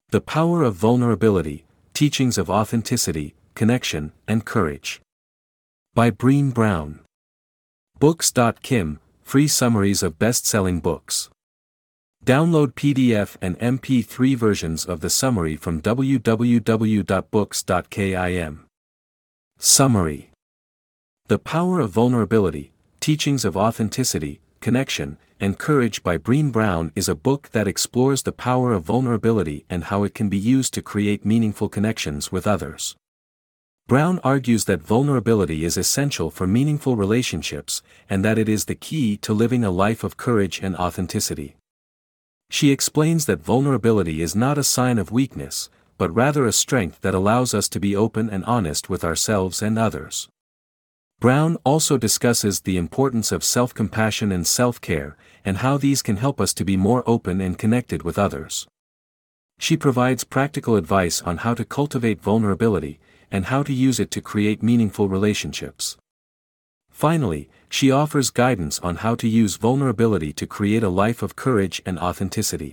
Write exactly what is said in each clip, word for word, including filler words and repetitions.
The Power of Vulnerability, Teachings of Authenticity, Connection, and Courage. By Brené Brown. Books dot com, free summaries of best-selling books. Download P D F and M P three versions of the summary from w w w dot books dot com. Summary. The Power of Vulnerability, Teachings of Authenticity, Connection, and Courage by Brené Brown is a book that explores the power of vulnerability and how it can be used to create meaningful connections with others. Brown argues that vulnerability is essential for meaningful relationships, and that it is the key to living a life of courage and authenticity. She explains that vulnerability is not a sign of weakness, but rather a strength that allows us to be open and honest with ourselves and others. Brown also discusses the importance of self-compassion and self-care, and how these can help us to be more open and connected with others. She provides practical advice on how to cultivate vulnerability, and how to use it to create meaningful relationships. Finally, she offers guidance on how to use vulnerability to create a life of courage and authenticity.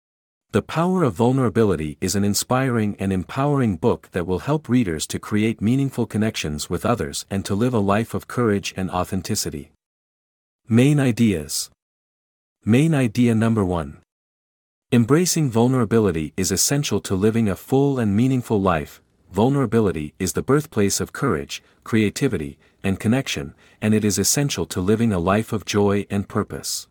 The Power of Vulnerability is an inspiring and empowering book that will help readers to create meaningful connections with others and to live a life of courage and authenticity. Main ideas. Main idea number one. Embracing vulnerability is essential to living a full and meaningful life. Vulnerability is the birthplace of courage, creativity, and connection, and it is essential to living a life of joy and purpose.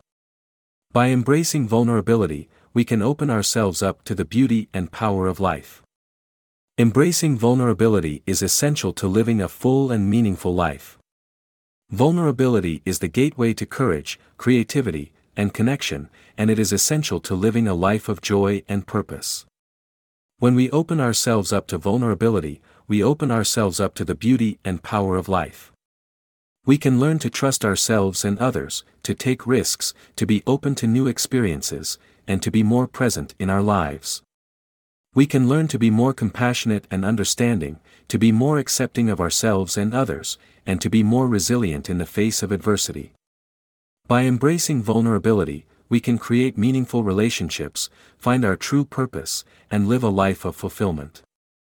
By embracing vulnerability, we can open ourselves up to the beauty and power of life. Embracing vulnerability is essential to living a full and meaningful life. Vulnerability is the gateway to courage, creativity, and connection, and it is essential to living a life of joy and purpose. When we open ourselves up to vulnerability, we open ourselves up to the beauty and power of life. We can learn to trust ourselves and others, to take risks, to be open to new experiences, and to be more present in our lives. We can learn to be more compassionate and understanding, to be more accepting of ourselves and others, and to be more resilient in the face of adversity. By embracing vulnerability, we can create meaningful relationships, find our true purpose, and live a life of fulfillment.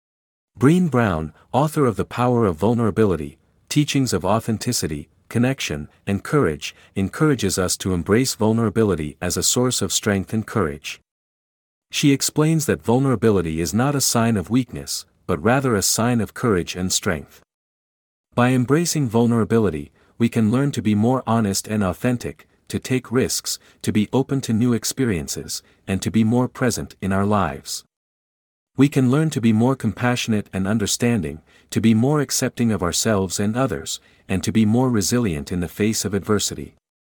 Brené Brown, author of The Power of Vulnerability, Teachings of Authenticity, Connection, and Courage, encourages us to embrace vulnerability as a source of strength and courage. She explains that vulnerability is not a sign of weakness, but rather a sign of courage and strength. By embracing vulnerability, we can learn to be more honest and authentic, to take risks, to be open to new experiences, and to be more present in our lives. We can learn to be more compassionate and understanding, to be more accepting of ourselves and others, and to be more resilient in the face of adversity.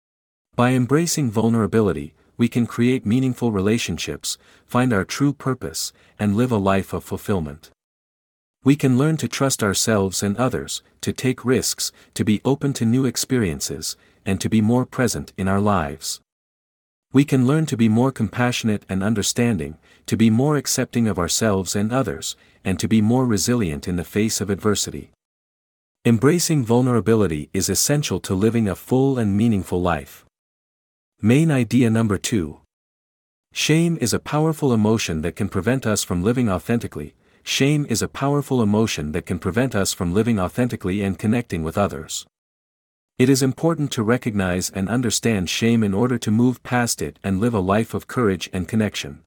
By embracing vulnerability, we can create meaningful relationships, find our true purpose, and live a life of fulfillment. We can learn to trust ourselves and others, to take risks, to be open to new experiences, and to be more present in our lives. We can learn to be more compassionate and understanding, to be more accepting of ourselves and others, and to be more resilient in the face of adversity. Embracing vulnerability is essential to living a full and meaningful life. Main idea number two. Shame is a powerful emotion that can prevent us from living authentically. Shame is a powerful emotion that can prevent us from living authentically and connecting with others. It is important to recognize and understand shame in order to move past it and live a life of courage and connection.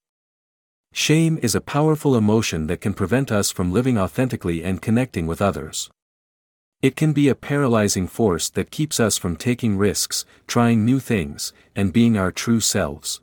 Shame is a powerful emotion that can prevent us from living authentically and connecting with others. It can be a paralyzing force that keeps us from taking risks, trying new things, and being our true selves.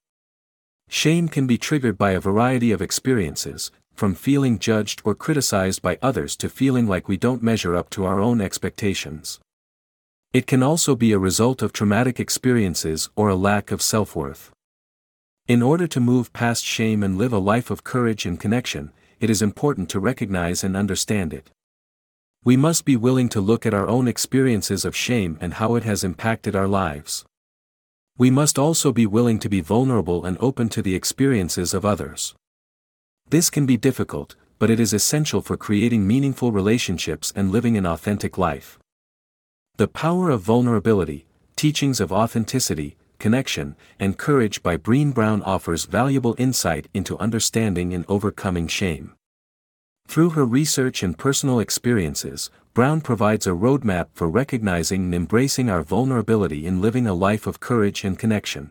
Shame can be triggered by a variety of experiences, from feeling judged or criticized by others to feeling like we don't measure up to our own expectations. It can also be a result of traumatic experiences or a lack of self-worth. In order to move past shame and live a life of courage and connection, it is important to recognize and understand it. We must be willing to look at our own experiences of shame and how it has impacted our lives. We must also be willing to be vulnerable and open to the experiences of others. This can be difficult, but it is essential for creating meaningful relationships and living an authentic life. The Power of Vulnerability, Teachings of Authenticity, connection, and courage by Brené Brown offers valuable insight into understanding and overcoming shame. Through her research and personal experiences, Brown provides a roadmap for recognizing and embracing our vulnerability in living a life of courage and connection.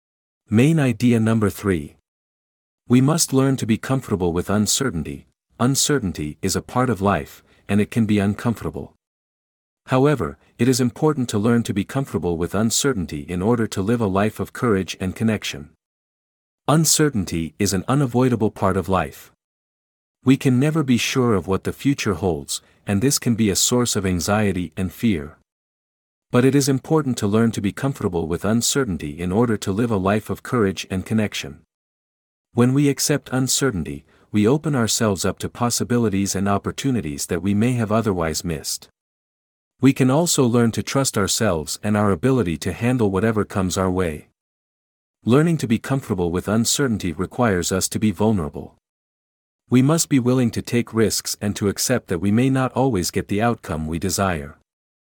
Main idea number three. We must learn to be comfortable with uncertainty. Uncertainty is a part of life, and it can be uncomfortable. However, it is important to learn to be comfortable with uncertainty in order to live a life of courage and connection. Uncertainty is an unavoidable part of life. We can never be sure of what the future holds, and this can be a source of anxiety and fear. But it is important to learn to be comfortable with uncertainty in order to live a life of courage and connection. When we accept uncertainty, we open ourselves up to possibilities and opportunities that we may have otherwise missed. We can also learn to trust ourselves and our ability to handle whatever comes our way. Learning to be comfortable with uncertainty requires us to be vulnerable. We must be willing to take risks and to accept that we may not always get the outcome we desire.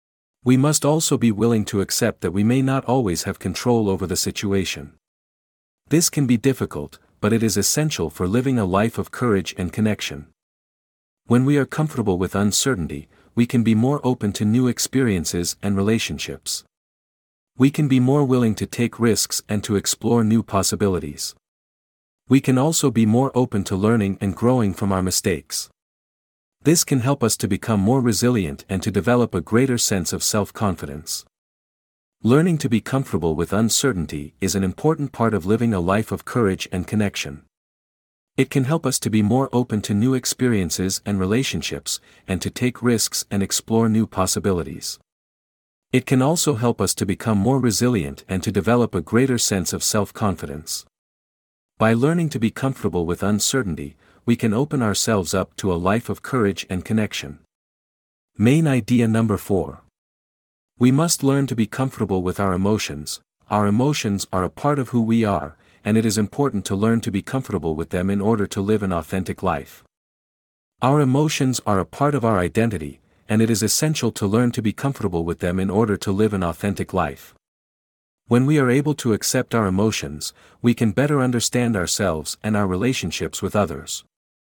We must also be willing to accept that we may not always have control over the situation. This can be difficult, but it is essential for living a life of courage and connection. When we are comfortable with uncertainty, we can be more open to new experiences and relationships. We can be more willing to take risks and to explore new possibilities. We can also be more open to learning and growing from our mistakes. This can help us to become more resilient and to develop a greater sense of self-confidence. Learning to be comfortable with uncertainty is an important part of living a life of courage and connection. It can help us to be more open to new experiences and relationships, and to take risks and explore new possibilities. It can also help us to become more resilient and to develop a greater sense of self-confidence. By learning to be comfortable with uncertainty, we can open ourselves up to a life of courage and connection. Main idea number four. We must learn to be comfortable with our emotions. Our emotions are a part of who we are, and it is important to learn to be comfortable with them in order to live an authentic life. Our emotions are a part of our identity, and it is essential to learn to be comfortable with them in order to live an authentic life. When we are able to accept our emotions, we can better understand ourselves and our relationships with others.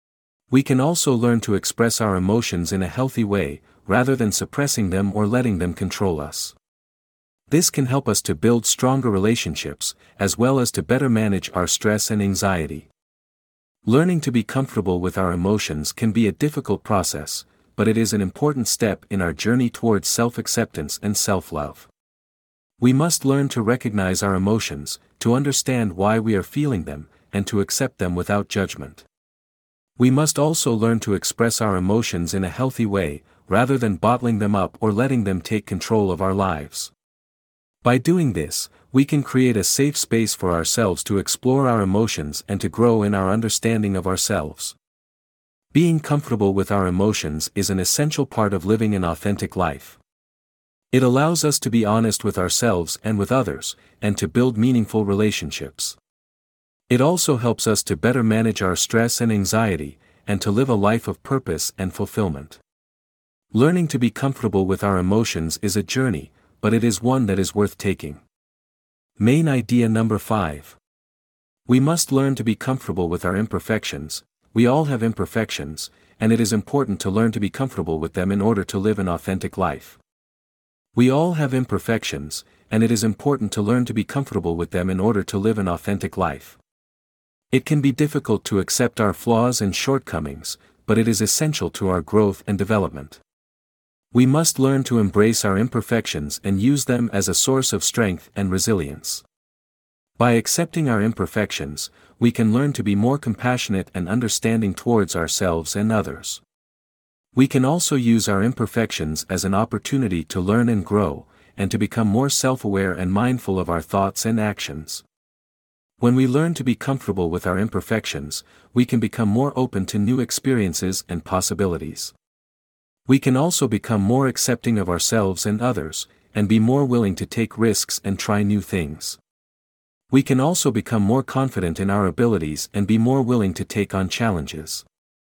We can also learn to express our emotions in a healthy way, rather than suppressing them or letting them control us. This can help us to build stronger relationships, as well as to better manage our stress and anxiety. Learning to be comfortable with our emotions can be a difficult process, but it is an important step in our journey towards self-acceptance and self-love. We must learn to recognize our emotions, to understand why we are feeling them, and to accept them without judgment. We must also learn to express our emotions in a healthy way, rather than bottling them up or letting them take control of our lives. By doing this, we can create a safe space for ourselves to explore our emotions and to grow in our understanding of ourselves. Being comfortable with our emotions is an essential part of living an authentic life. It allows us to be honest with ourselves and with others, and to build meaningful relationships. It also helps us to better manage our stress and anxiety, and to live a life of purpose and fulfillment. Learning to be comfortable with our emotions is a journey, but it is one that is worth taking. Main idea number five. We must learn to be comfortable with our imperfections. We all have imperfections, and it is important to learn to be comfortable with them in order to live an authentic life. We all have imperfections, and it is important to learn to be comfortable with them in order to live an authentic life. It can be difficult to accept our flaws and shortcomings, but it is essential to our growth and development. We must learn to embrace our imperfections and use them as a source of strength and resilience. By accepting our imperfections, we can learn to be more compassionate and understanding towards ourselves and others. We can also use our imperfections as an opportunity to learn and grow, and to become more self-aware and mindful of our thoughts and actions. When we learn to be comfortable with our imperfections, we can become more open to new experiences and possibilities. We can also become more accepting of ourselves and others, and be more willing to take risks and try new things. We can also become more confident in our abilities and be more willing to take on challenges.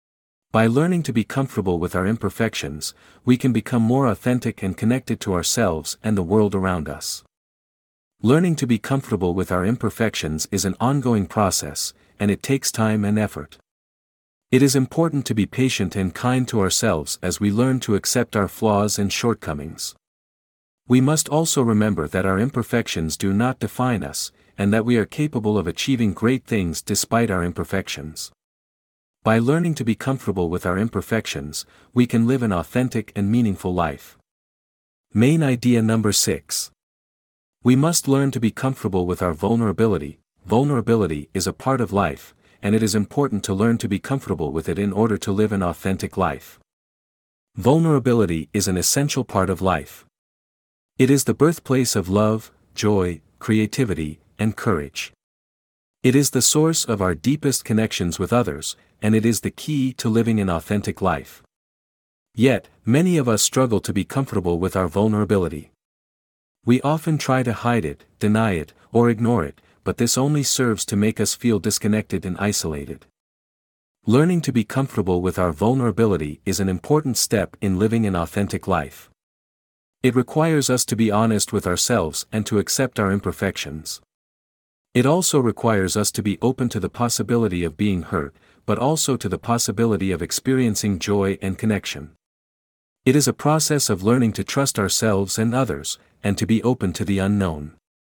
By learning to be comfortable with our imperfections, we can become more authentic and connected to ourselves and the world around us. Learning to be comfortable with our imperfections is an ongoing process, and it takes time and effort. It is important to be patient and kind to ourselves as we learn to accept our flaws and shortcomings. We must also remember that our imperfections do not define us, and that we are capable of achieving great things despite our imperfections. By learning to be comfortable with our imperfections, we can live an authentic and meaningful life. Main idea number six. We must learn to be comfortable with our vulnerability. Vulnerability is a part of life, and it is important to learn to be comfortable with it in order to live an authentic life. Vulnerability is an essential part of life. It is the birthplace of love, joy, creativity, and courage. It is the source of our deepest connections with others, and it is the key to living an authentic life. Yet, many of us struggle to be comfortable with our vulnerability. We often try to hide it, deny it, or ignore it, but this only serves to make us feel disconnected and isolated. Learning to be comfortable with our vulnerability is an important step in living an authentic life. It requires us to be honest with ourselves and to accept our imperfections. It also requires us to be open to the possibility of being hurt, but also to the possibility of experiencing joy and connection. It is a process of learning to trust ourselves and others, and to be open to the unknown.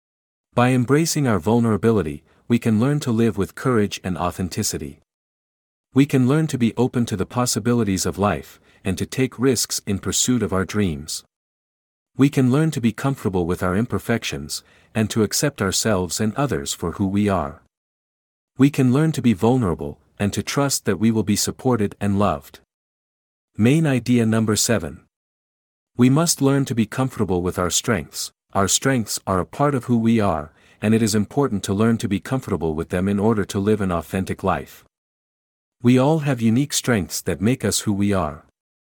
By embracing our vulnerability, we can learn to live with courage and authenticity. We can learn to be open to the possibilities of life, and to take risks in pursuit of our dreams. We can learn to be comfortable with our imperfections, and to accept ourselves and others for who we are. We can learn to be vulnerable, and to trust that we will be supported and loved. Main idea number seven. We must learn to be comfortable with our strengths. Our strengths are a part of who we are, and it is important to learn to be comfortable with them in order to live an authentic life. We all have unique strengths that make us who we are.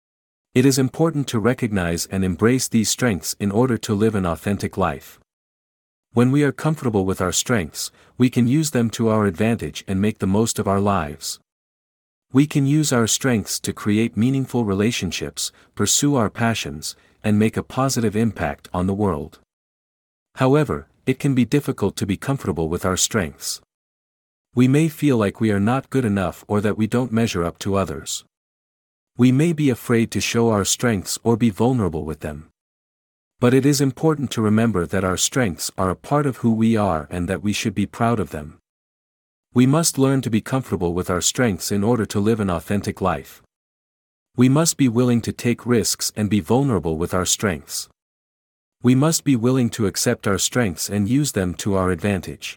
It is important to recognize and embrace these strengths in order to live an authentic life. When we are comfortable with our strengths, we can use them to our advantage and make the most of our lives. We can use our strengths to create meaningful relationships, pursue our passions, and make a positive impact on the world. However, it can be difficult to be comfortable with our strengths. We may feel like we are not good enough or that we don't measure up to others. We may be afraid to show our strengths or be vulnerable with them. But it is important to remember that our strengths are a part of who we are and that we should be proud of them. We must learn to be comfortable with our strengths in order to live an authentic life. We must be willing to take risks and be vulnerable with our strengths. We must be willing to accept our strengths and use them to our advantage.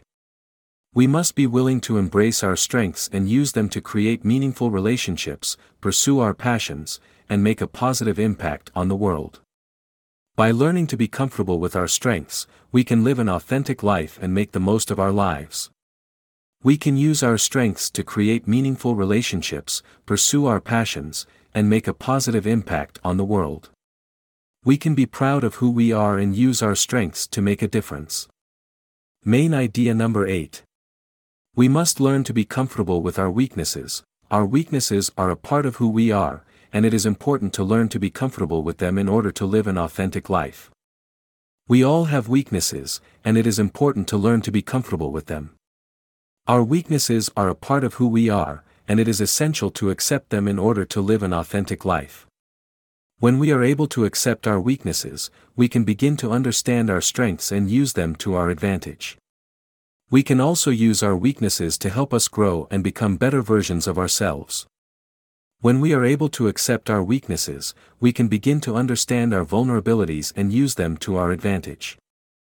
We must be willing to embrace our strengths and use them to create meaningful relationships, pursue our passions, and make a positive impact on the world. By learning to be comfortable with our strengths, we can live an authentic life and make the most of our lives. We can use our strengths to create meaningful relationships, pursue our passions, and make a positive impact on the world. We can be proud of who we are and use our strengths to make a difference. Main idea number eight. We must learn to be comfortable with our weaknesses. Our weaknesses are a part of who we are, and it is important to learn to be comfortable with them in order to live an authentic life. We all have weaknesses, and it is important to learn to be comfortable with them. Our weaknesses are a part of who we are, and it is essential to accept them in order to live an authentic life. When we are able to accept our weaknesses, we can begin to understand our strengths and use them to our advantage. We can also use our weaknesses to help us grow and become better versions of ourselves. When we are able to accept our weaknesses, we can begin to understand our vulnerabilities and use them to our advantage.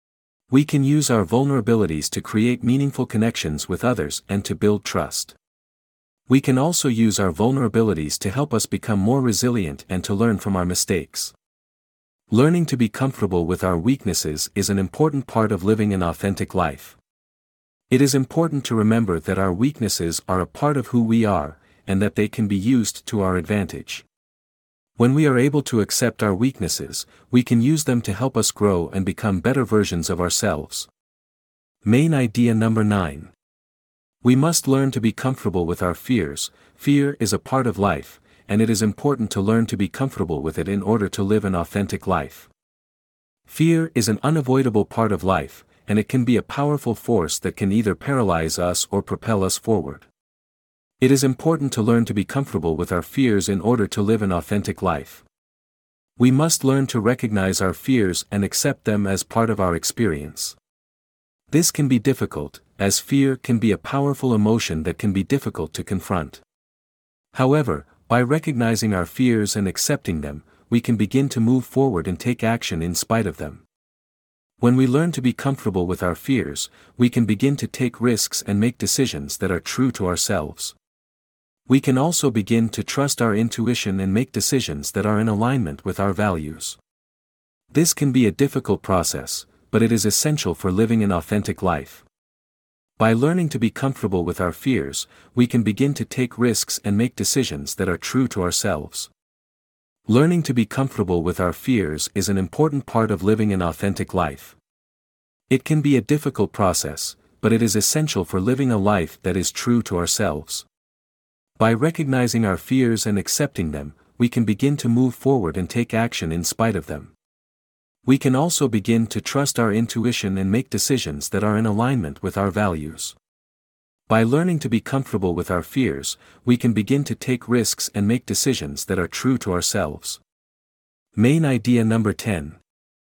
We can use our vulnerabilities to create meaningful connections with others and to build trust. We can also use our vulnerabilities to help us become more resilient and to learn from our mistakes. Learning to be comfortable with our weaknesses is an important part of living an authentic life. It is important to remember that our weaknesses are a part of who we are, and that they can be used to our advantage. When we are able to accept our weaknesses, we can use them to help us grow and become better versions of ourselves. Main idea number nine. We must learn to be comfortable with our fears. Fear is a part of life, and it is important to learn to be comfortable with it in order to live an authentic life. Fear is an unavoidable part of life, and it can be a powerful force that can either paralyze us or propel us forward. It is important to learn to be comfortable with our fears in order to live an authentic life. We must learn to recognize our fears and accept them as part of our experience. This can be difficult, as fear can be a powerful emotion that can be difficult to confront. However, by recognizing our fears and accepting them, we can begin to move forward and take action in spite of them. When we learn to be comfortable with our fears, we can begin to take risks and make decisions that are true to ourselves. We can also begin to trust our intuition and make decisions that are in alignment with our values. This can be a difficult process, but it is essential for living an authentic life. By learning to be comfortable with our fears, we can begin to take risks and make decisions that are true to ourselves. Learning to be comfortable with our fears is an important part of living an authentic life. It can be a difficult process, but it is essential for living a life that is true to ourselves. By recognizing our fears and accepting them, we can begin to move forward and take action in spite of them. We can also begin to trust our intuition and make decisions that are in alignment with our values. By learning to be comfortable with our fears, we can begin to take risks and make decisions that are true to ourselves. Main idea number ten.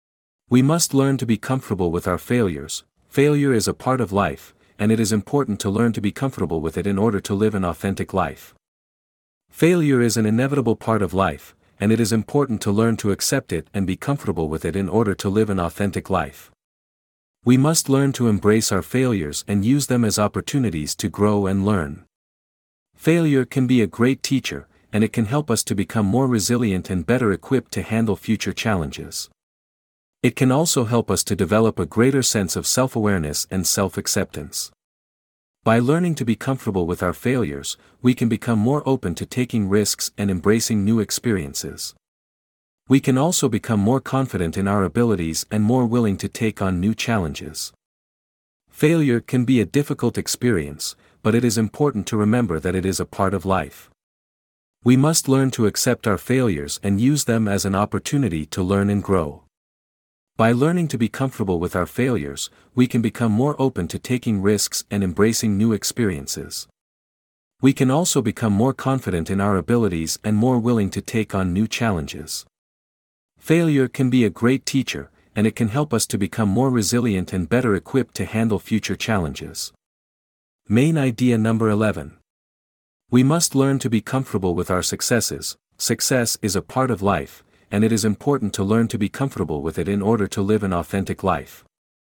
We must learn to be comfortable with our failures. Failure is a part of life, and it is important to learn to be comfortable with it in order to live an authentic life. Failure is an inevitable part of life, and it is important to learn to accept it and be comfortable with it in order to live an authentic life. We must learn to embrace our failures and use them as opportunities to grow and learn. Failure can be a great teacher, and it can help us to become more resilient and better equipped to handle future challenges. It can also help us to develop a greater sense of self-awareness and self-acceptance. By learning to be comfortable with our failures, we can become more open to taking risks and embracing new experiences. We can also become more confident in our abilities and more willing to take on new challenges. Failure can be a difficult experience, but it is important to remember that it is a part of life. We must learn to accept our failures and use them as an opportunity to learn and grow. By learning to be comfortable with our failures, we can become more open to taking risks and embracing new experiences. We can also become more confident in our abilities and more willing to take on new challenges. Failure can be a great teacher, and it can help us to become more resilient and better equipped to handle future challenges. Main idea number eleven. We must learn to be comfortable with our successes. Success is a part of life, and it is important to learn to be comfortable with it in order to live an authentic life.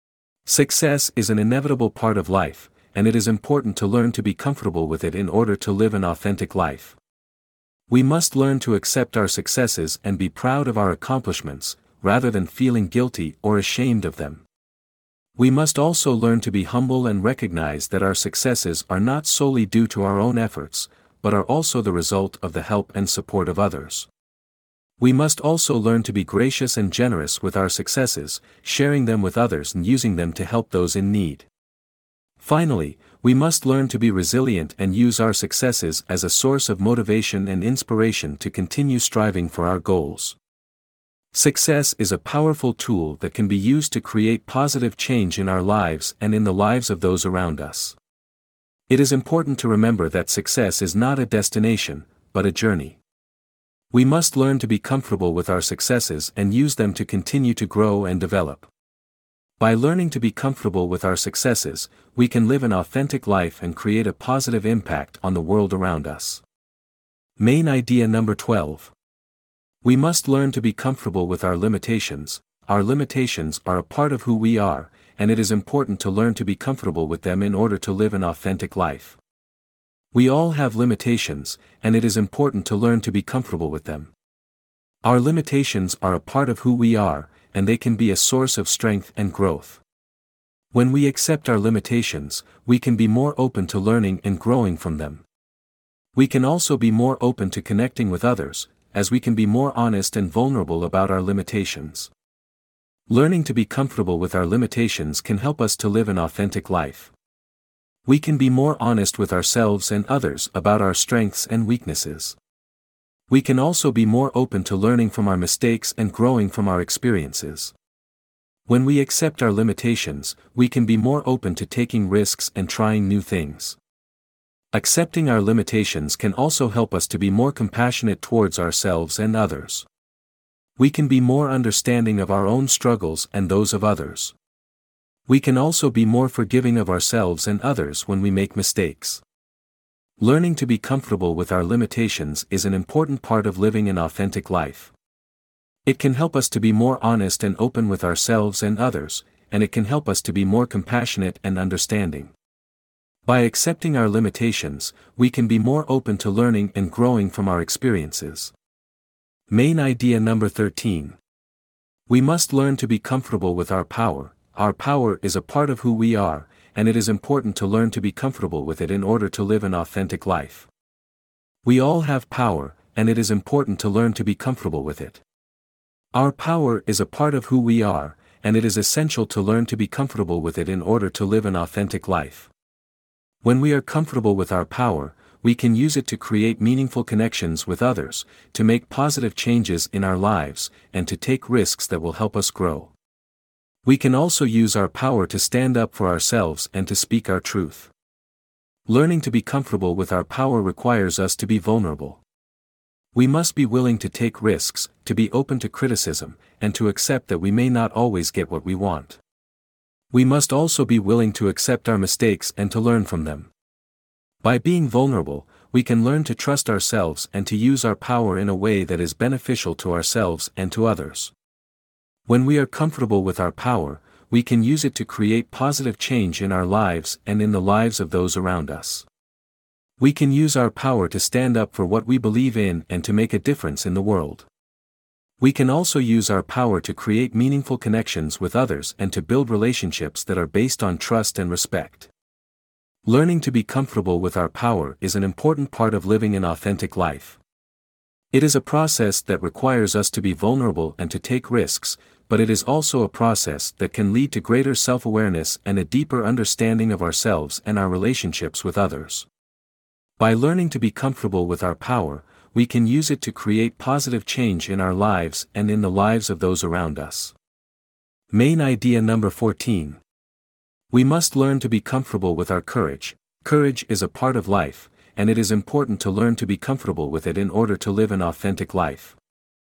Success is an inevitable part of life, and it is important to learn to be comfortable with it in order to live an authentic life. We must learn to accept our successes and be proud of our accomplishments, rather than feeling guilty or ashamed of them. We must also learn to be humble and recognize that our successes are not solely due to our own efforts, but are also the result of the help and support of others. We must also learn to be gracious and generous with our successes, sharing them with others and using them to help those in need. Finally, we must learn to be resilient and use our successes as a source of motivation and inspiration to continue striving for our goals. Success is a powerful tool that can be used to create positive change in our lives and in the lives of those around us. It is important to remember that success is not a destination, but a journey. We must learn to be comfortable with our successes and use them to continue to grow and develop. By learning to be comfortable with our successes, we can live an authentic life and create a positive impact on the world around us. Main idea number twelve. We must learn to be comfortable with our limitations. Our limitations are a part of who we are, and it is important to learn to be comfortable with them in order to live an authentic life. We all have limitations, and it is important to learn to be comfortable with them. Our limitations are a part of who we are, and they can be a source of strength and growth. When we accept our limitations, we can be more open to learning and growing from them. We can also be more open to connecting with others, as we can be more honest and vulnerable about our limitations. Learning to be comfortable with our limitations can help us to live an authentic life. We can be more honest with ourselves and others about our strengths and weaknesses. We can also be more open to learning from our mistakes and growing from our experiences. When we accept our limitations, we can be more open to taking risks and trying new things. Accepting our limitations can also help us to be more compassionate towards ourselves and others. We can be more understanding of our own struggles and those of others. We can also be more forgiving of ourselves and others when we make mistakes. Learning to be comfortable with our limitations is an important part of living an authentic life. It can help us to be more honest and open with ourselves and others, and it can help us to be more compassionate and understanding. By accepting our limitations, we can be more open to learning and growing from our experiences. Main idea number thirteen. We must learn to be comfortable with our power. Our power is a part of who we are, and it is important to learn to be comfortable with it in order to live an authentic life. We all have power, and it is important to learn to be comfortable with it. Our power is a part of who we are, and it is essential to learn to be comfortable with it in order to live an authentic life. When we are comfortable with our power, we can use it to create meaningful connections with others, to make positive changes in our lives, and to take risks that will help us grow. We can also use our power to stand up for ourselves and to speak our truth. Learning to be comfortable with our power requires us to be vulnerable. We must be willing to take risks, to be open to criticism, and to accept that we may not always get what we want. We must also be willing to accept our mistakes and to learn from them. By being vulnerable, we can learn to trust ourselves and to use our power in a way that is beneficial to ourselves and to others. When we are comfortable with our power, we can use it to create positive change in our lives and in the lives of those around us. We can use our power to stand up for what we believe in and to make a difference in the world. We can also use our power to create meaningful connections with others and to build relationships that are based on trust and respect. Learning to be comfortable with our power is an important part of living an authentic life. It is a process that requires us to be vulnerable and to take risks, but it is also a process that can lead to greater self-awareness and a deeper understanding of ourselves and our relationships with others. By learning to be comfortable with our power, we can use it to create positive change in our lives and in the lives of those around us. Main idea number fourteen. We must learn to be comfortable with our courage. Courage is a part of life, and it is important to learn to be comfortable with it in order to live an authentic life.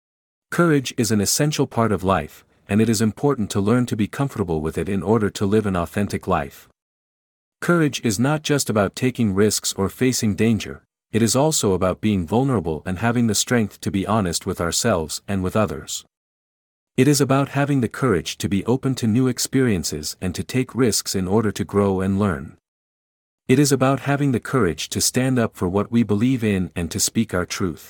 Courage is an essential part of life, and it is important to learn to be comfortable with it in order to live an authentic life. Courage is not just about taking risks or facing danger, it is also about being vulnerable and having the strength to be honest with ourselves and with others. It is about having the courage to be open to new experiences and to take risks in order to grow and learn. It is about having the courage to stand up for what we believe in and to speak our truth.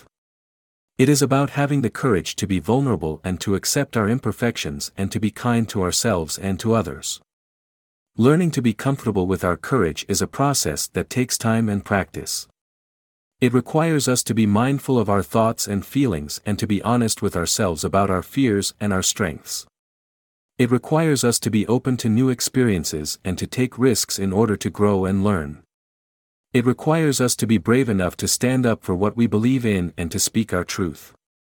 It is about having the courage to be vulnerable and to accept our imperfections and to be kind to ourselves and to others. Learning to be comfortable with our courage is a process that takes time and practice. It requires us to be mindful of our thoughts and feelings and to be honest with ourselves about our fears and our strengths. It requires us to be open to new experiences and to take risks in order to grow and learn. It requires us to be brave enough to stand up for what we believe in and to speak our truth.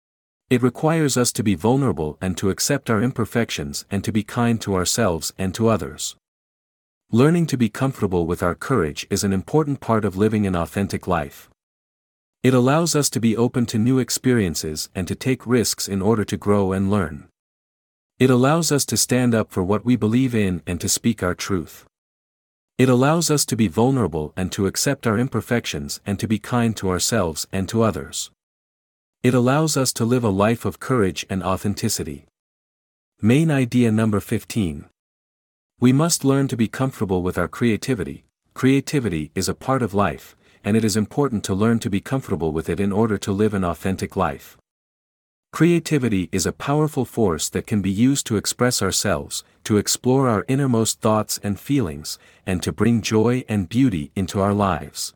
It requires us to be vulnerable and to accept our imperfections and to be kind to ourselves and to others. Learning to be comfortable with our courage is an important part of living an authentic life. It allows us to be open to new experiences and to take risks in order to grow and learn. It allows us to stand up for what we believe in and to speak our truth. It allows us to be vulnerable and to accept our imperfections and to be kind to ourselves and to others. It allows us to live a life of courage and authenticity. Main idea number fifteen. We must learn to be comfortable with our creativity. Creativity is a part of life, and it is important to learn to be comfortable with it in order to live an authentic life. Creativity is a powerful force that can be used to express ourselves, to explore our innermost thoughts and feelings, and to bring joy and beauty into our lives.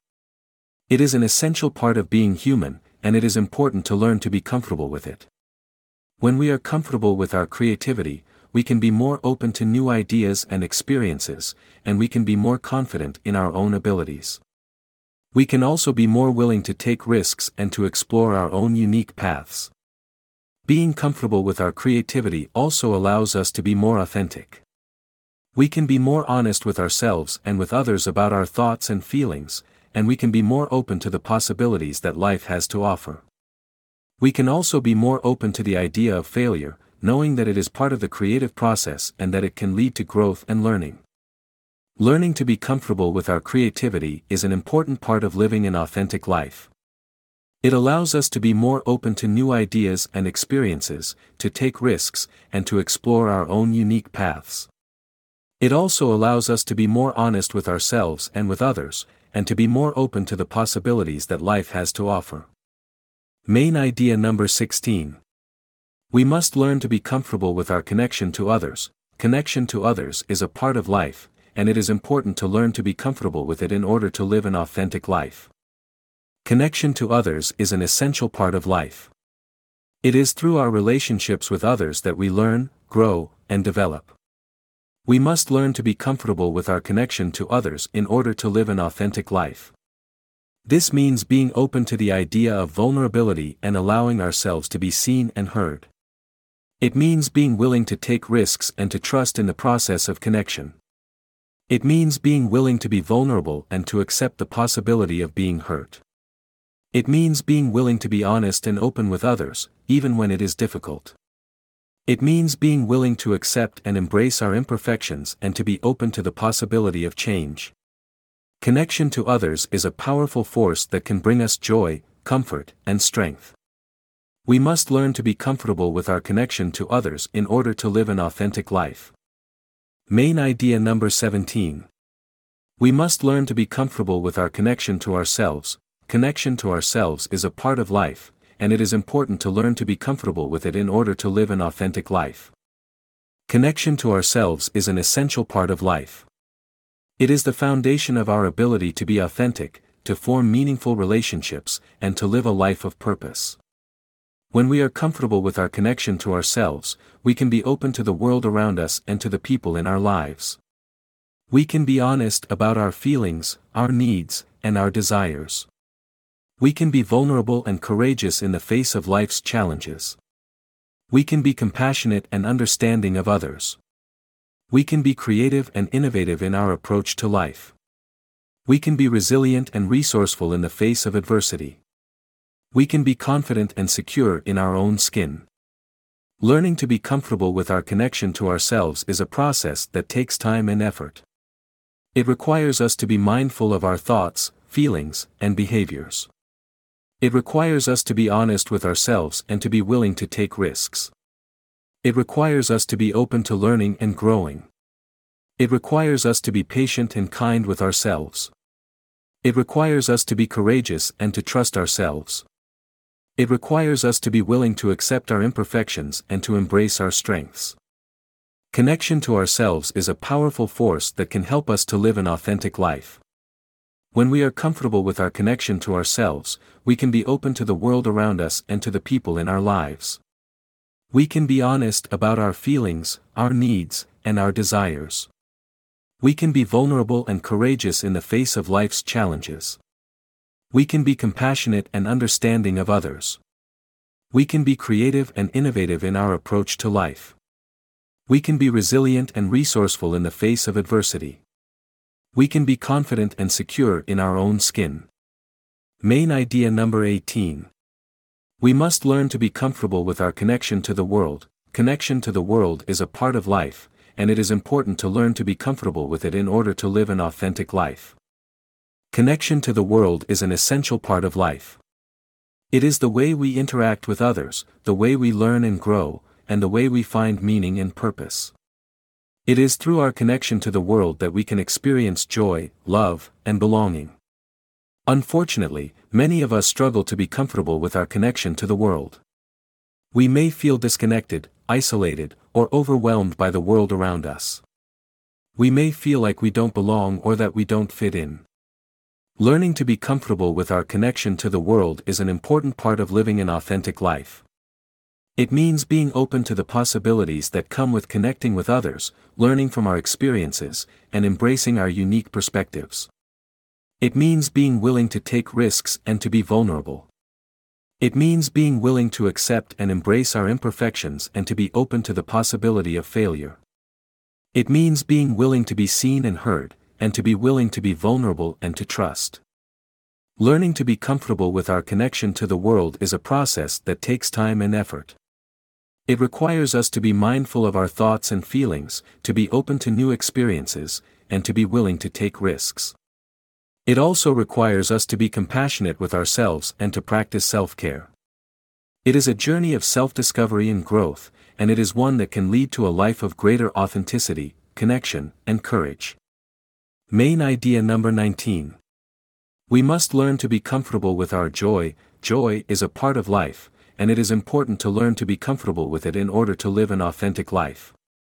It is an essential part of being human, and it is important to learn to be comfortable with it. When we are comfortable with our creativity, we can be more open to new ideas and experiences, and we can be more confident in our own abilities. We can also be more willing to take risks and to explore our own unique paths. Being comfortable with our creativity also allows us to be more authentic. We can be more honest with ourselves and with others about our thoughts and feelings, and we can be more open to the possibilities that life has to offer. We can also be more open to the idea of failure, knowing that it is part of the creative process and that it can lead to growth and learning. Learning to be comfortable with our creativity is an important part of living an authentic life. It allows us to be more open to new ideas and experiences, to take risks, and to explore our own unique paths. It also allows us to be more honest with ourselves and with others, and to be more open to the possibilities that life has to offer. Main idea number sixteen. We must learn to be comfortable with our connection to others. Connection to others is a part of life, and it is important to learn to be comfortable with it in order to live an authentic life. Connection to others is an essential part of life. It is through our relationships with others that we learn, grow, and develop. We must learn to be comfortable with our connection to others in order to live an authentic life. This means being open to the idea of vulnerability and allowing ourselves to be seen and heard. It means being willing to take risks and to trust in the process of connection. It means being willing to be vulnerable and to accept the possibility of being hurt. It means being willing to be honest and open with others, even when it is difficult. It means being willing to accept and embrace our imperfections and to be open to the possibility of change. Connection to others is a powerful force that can bring us joy, comfort, and strength. We must learn to be comfortable with our connection to others in order to live an authentic life. Main idea number seventeen. We must learn to be comfortable with our connection to ourselves. Connection to ourselves is a part of life, and it is important to learn to be comfortable with it in order to live an authentic life. Connection to ourselves is an essential part of life. It is the foundation of our ability to be authentic, to form meaningful relationships, and to live a life of purpose. When we are comfortable with our connection to ourselves, we can be open to the world around us and to the people in our lives. We can be honest about our feelings, our needs, and our desires. We can be vulnerable and courageous in the face of life's challenges. We can be compassionate and understanding of others. We can be creative and innovative in our approach to life. We can be resilient and resourceful in the face of adversity. We can be confident and secure in our own skin. Learning to be comfortable with our connection to ourselves is a process that takes time and effort. It requires us to be mindful of our thoughts, feelings, and behaviors. It requires us to be honest with ourselves and to be willing to take risks. It requires us to be open to learning and growing. It requires us to be patient and kind with ourselves. It requires us to be courageous and to trust ourselves. It requires us to be willing to accept our imperfections and to embrace our strengths. Connection to ourselves is a powerful force that can help us to live an authentic life. When we are comfortable with our connection to ourselves, we can be open to the world around us and to the people in our lives. We can be honest about our feelings, our needs, and our desires. We can be vulnerable and courageous in the face of life's challenges. We can be compassionate and understanding of others. We can be creative and innovative in our approach to life. We can be resilient and resourceful in the face of adversity. We can be confident and secure in our own skin. Main idea number eighteen. We must learn to be comfortable with our connection to the world. Connection to the world is a part of life, and it is important to learn to be comfortable with it in order to live an authentic life. Connection to the world is an essential part of life. It is the way we interact with others, the way we learn and grow, and the way we find meaning and purpose. It is through our connection to the world that we can experience joy, love, and belonging. Unfortunately, many of us struggle to be comfortable with our connection to the world. We may feel disconnected, isolated, or overwhelmed by the world around us. We may feel like we don't belong or that we don't fit in. Learning to be comfortable with our connection to the world is an important part of living an authentic life. It means being open to the possibilities that come with connecting with others, learning from our experiences, and embracing our unique perspectives. It means being willing to take risks and to be vulnerable. It means being willing to accept and embrace our imperfections and to be open to the possibility of failure. It means being willing to be seen and heard, and to be willing to be vulnerable and to trust. Learning to be comfortable with our connection to the world is a process that takes time and effort. It requires us to be mindful of our thoughts and feelings, to be open to new experiences, and to be willing to take risks. It also requires us to be compassionate with ourselves and to practice self-care. It is a journey of self-discovery and growth, and it is one that can lead to a life of greater authenticity, connection, and courage. Main idea number nineteen. We must learn to be comfortable with our joy. Joy is a part of life, and it is important to learn to be comfortable with it in order to live an authentic life.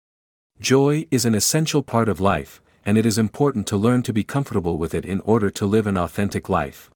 Joy is an essential part of life, and it is important to learn to be comfortable with it in order to live an authentic life.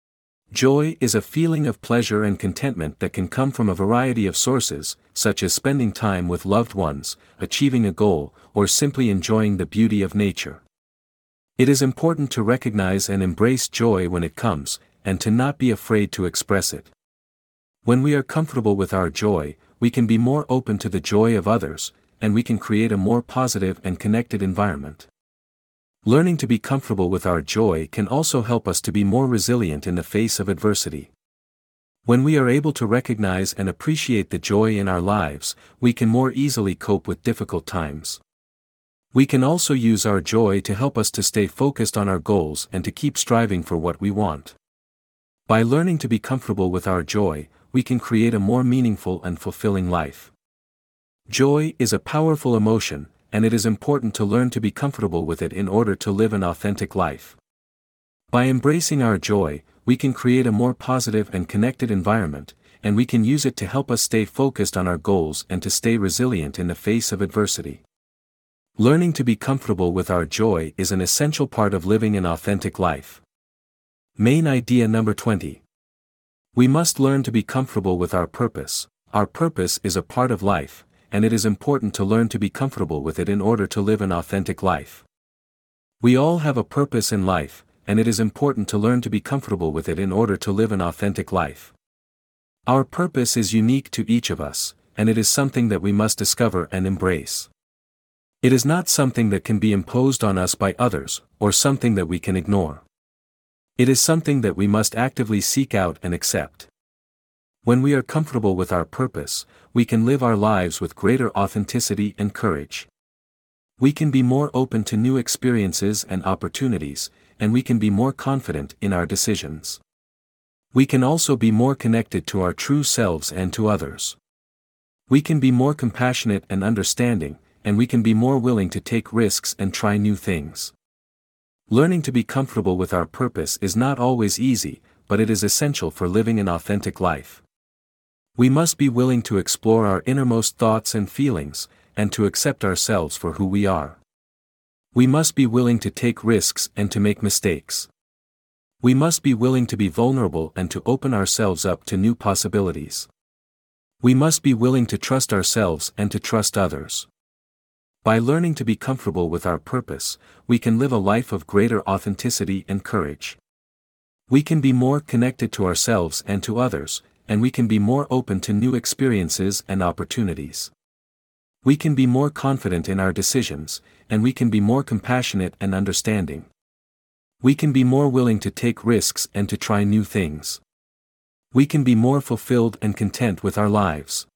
Joy is a feeling of pleasure and contentment that can come from a variety of sources, such as spending time with loved ones, achieving a goal, or simply enjoying the beauty of nature. It is important to recognize and embrace joy when it comes, and to not be afraid to express it. When we are comfortable with our joy, we can be more open to the joy of others, and we can create a more positive and connected environment. Learning to be comfortable with our joy can also help us to be more resilient in the face of adversity. When we are able to recognize and appreciate the joy in our lives, we can more easily cope with difficult times. We can also use our joy to help us to stay focused on our goals and to keep striving for what we want. By learning to be comfortable with our joy, we can create a more meaningful and fulfilling life. Joy is a powerful emotion, and it is important to learn to be comfortable with it in order to live an authentic life. By embracing our joy, we can create a more positive and connected environment, and we can use it to help us stay focused on our goals and to stay resilient in the face of adversity. Learning to be comfortable with our joy is an essential part of living an authentic life. Main idea number twenty. We must learn to be comfortable with our purpose. Our purpose is a part of life, and it is important to learn to be comfortable with it in order to live an authentic life. We all have a purpose in life, and it is important to learn to be comfortable with it in order to live an authentic life. Our purpose is unique to each of us, and it is something that we must discover and embrace. It is not something that can be imposed on us by others, or something that we can ignore. It is something that we must actively seek out and accept. When we are comfortable with our purpose, we can live our lives with greater authenticity and courage. We can be more open to new experiences and opportunities, and we can be more confident in our decisions. We can also be more connected to our true selves and to others. We can be more compassionate and understanding, and we can be more willing to take risks and try new things. Learning to be comfortable with our purpose is not always easy, but it is essential for living an authentic life. We must be willing to explore our innermost thoughts and feelings, and to accept ourselves for who we are. We must be willing to take risks and to make mistakes. We must be willing to be vulnerable and to open ourselves up to new possibilities. We must be willing to trust ourselves and to trust others. By learning to be comfortable with our purpose, we can live a life of greater authenticity and courage. We can be more connected to ourselves and to others, and we can be more open to new experiences and opportunities. We can be more confident in our decisions, and we can be more compassionate and understanding. We can be more willing to take risks and to try new things. We can be more fulfilled and content with our lives.